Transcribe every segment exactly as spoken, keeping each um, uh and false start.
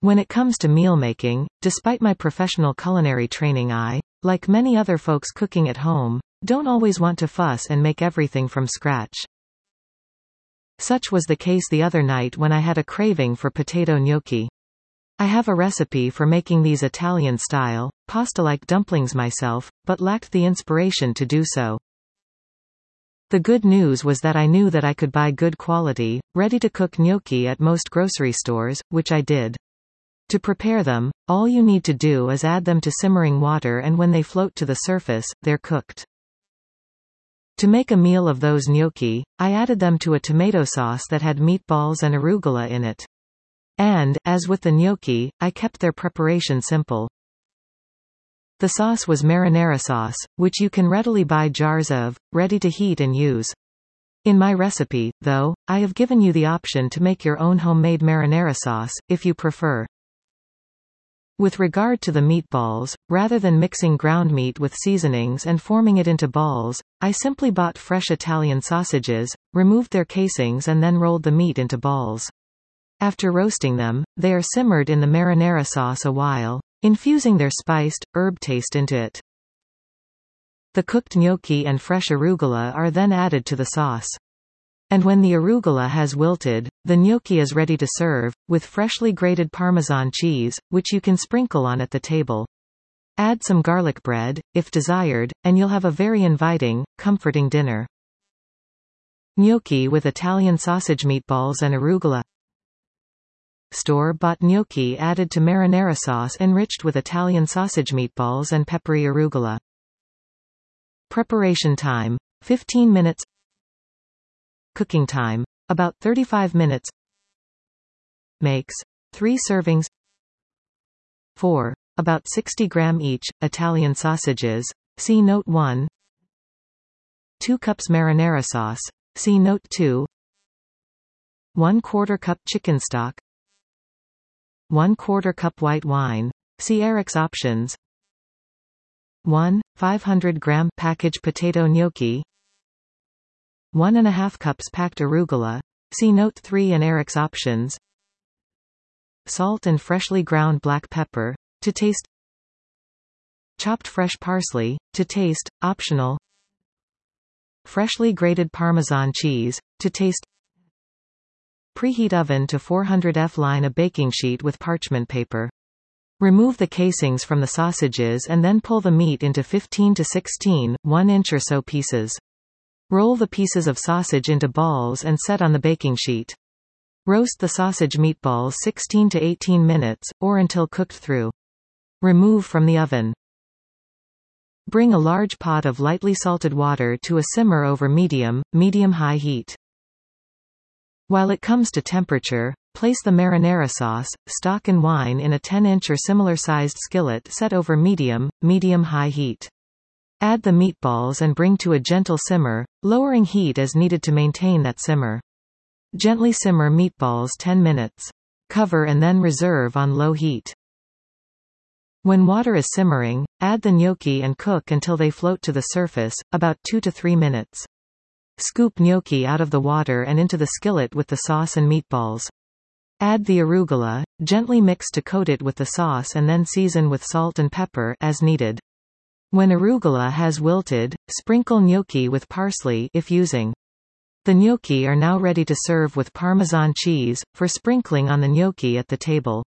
When it comes to meal making, despite my professional culinary training, I, like many other folks cooking at home, don't always want to fuss and make everything from scratch. Such was the case the other night when I had a craving for potato gnocchi. I have a recipe for making these Italian-style, pasta-like dumplings myself, but lacked the inspiration to do so. The good news was that I knew that I could buy good quality, ready-to-cook gnocchi at most grocery stores, which I did. To prepare them, all you need to do is add them to simmering water, and when they float to the surface, they're cooked. To make a meal of those gnocchi, I added them to a tomato sauce that had meatballs and arugula in it. And, as with the gnocchi, I kept their preparation simple. The sauce was marinara sauce, which you can readily buy jars of, ready to heat and use. In my recipe, though, I have given you the option to make your own homemade marinara sauce, if you prefer. With regard to the meatballs, rather than mixing ground meat with seasonings and forming it into balls, I simply bought fresh Italian sausages, removed their casings and then rolled the meat into balls. After roasting them, they are simmered in the marinara sauce a while, infusing their spiced, herb taste into it. The cooked gnocchi and fresh arugula are then added to the sauce. And when the arugula has wilted, the gnocchi is ready to serve, with freshly grated Parmesan cheese, which you can sprinkle on at the table. Add some garlic bread, if desired, and you'll have a very inviting, comforting dinner. Gnocchi with Italian sausage meatballs and arugula. Store-bought gnocchi added to marinara sauce enriched with Italian sausage meatballs and peppery arugula. Preparation time: fifteen minutes. Cooking time: about thirty-five minutes. Makes: three servings. four. About sixty gram each, Italian sausages. See Note one. two cups marinara sauce. See Note two. one quarter cup chicken stock. one quarter cup white wine. See Eric's options. one. five hundred gram packaged potato gnocchi. one and a half cups packed arugula. See Note three and Eric's options. Salt and freshly ground black pepper, to taste. Chopped fresh parsley, to taste, optional. Freshly grated Parmesan cheese, to taste. Preheat oven to four hundred F. Line a baking sheet with parchment paper. Remove the casings from the sausages and then pull the meat into fifteen to sixteen, one inch or so pieces. Roll the pieces of sausage into balls and set on the baking sheet. Roast the sausage meatballs sixteen to eighteen minutes, or until cooked through. Remove from the oven. Bring a large pot of lightly salted water to a simmer over medium, medium-high heat. While it comes to temperature, place the marinara sauce, stock and wine in a ten inch or similar-sized skillet set over medium, medium-high heat. Add the meatballs and bring to a gentle simmer, lowering heat as needed to maintain that simmer. Gently simmer meatballs ten minutes. Cover and then reserve on low heat. When water is simmering, add the gnocchi and cook until they float to the surface, about two to three minutes. Scoop gnocchi out of the water and into the skillet with the sauce and meatballs. Add the arugula, gently mix to coat it with the sauce and then season with salt and pepper, as needed. When arugula has wilted, sprinkle gnocchi with parsley if using. The gnocchi are now ready to serve with Parmesan cheese, for sprinkling on the gnocchi at the table.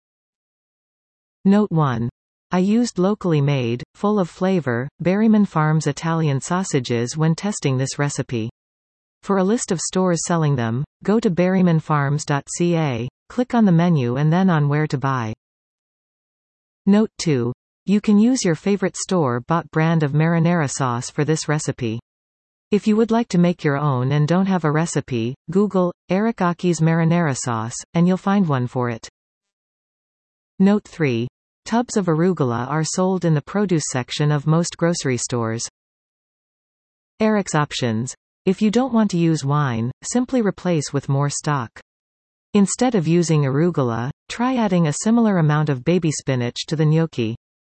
Note one. I used locally made, full of flavor, Berryman Farms Italian sausages when testing this recipe. For a list of stores selling them, go to berryman farms dot c a, click on the menu and then on Where to Buy. Note two. You can use your favorite store-bought brand of marinara sauce for this recipe. If you would like to make your own and don't have a recipe, Google Eric Aki's marinara sauce, and you'll find one for it. Note three. Tubs of arugula are sold in the produce section of most grocery stores. Eric's options. If you don't want to use wine, simply replace with more stock. Instead of using arugula, try adding a similar amount of baby spinach to the gnocchi.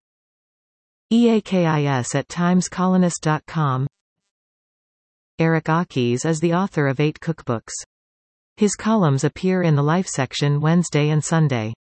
Eakis at times colonist dot com. Eric Akis is the author of eight cookbooks. His columns appear in the Life section Wednesday and Sunday.